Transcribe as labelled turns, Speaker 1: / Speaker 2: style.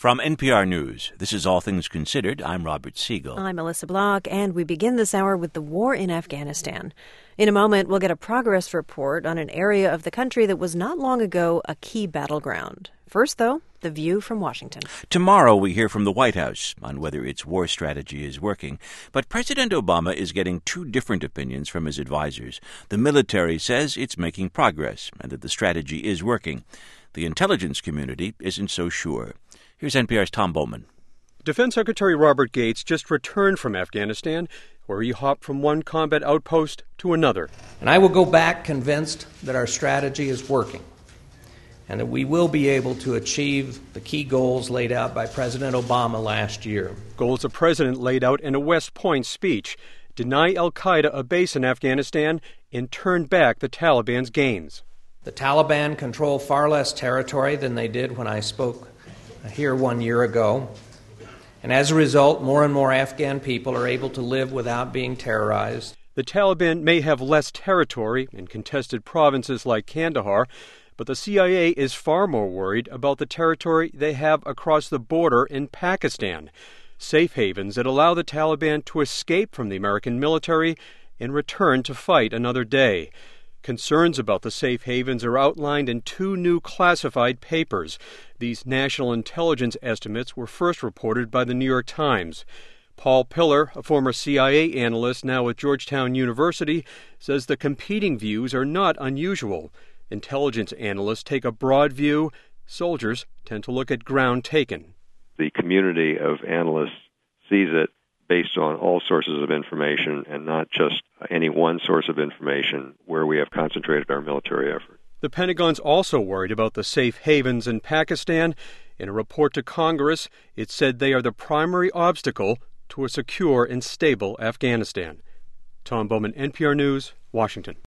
Speaker 1: From NPR News, this is All Things Considered. I'm Robert Siegel.
Speaker 2: I'm Melissa Block, and we begin this hour with the war in Afghanistan. In a moment, we'll get a progress report on an area of the country that was not long ago a key battleground. First, though, the view from Washington.
Speaker 1: Tomorrow we hear from the White House on whether its war strategy is working. But President Obama is getting two different opinions from his advisors. The military says it's making progress and that the strategy is working. The intelligence community isn't so sure. Here's NPR's Tom Bowman.
Speaker 3: Defense Secretary Robert Gates just returned from Afghanistan, where he hopped from one combat outpost to another.
Speaker 4: And I will go back convinced that our strategy is working and that we will be able to achieve the key goals laid out by President Obama last year.
Speaker 3: Goals the president laid out in a West Point speech: deny al-Qaeda a base in Afghanistan and turn back the Taliban's gains.
Speaker 4: The Taliban control far less territory than they did when I spoke here 1 year ago. And as a result, more and more Afghan people are able to live without being terrorized.
Speaker 3: The Taliban may have less territory in contested provinces like Kandahar, but the CIA is far more worried about the territory they have across the border in Pakistan, safe havens that allow the Taliban to escape from the American military and return to fight another day. Concerns about the safe havens are outlined in two new classified papers. These national intelligence estimates were first reported by the New York Times. Paul Pillar, a former CIA analyst now at Georgetown University, says the competing views are not unusual. Intelligence analysts take a broad view. Soldiers tend to look at ground taken.
Speaker 5: The community of analysts sees it based on all sources of information and not just any one source of information where we have concentrated our military effort.
Speaker 3: The Pentagon's also worried about the safe havens in Pakistan. In a report to Congress, it said they are the primary obstacle to a secure and stable Afghanistan. Tom Bowman, NPR News, Washington.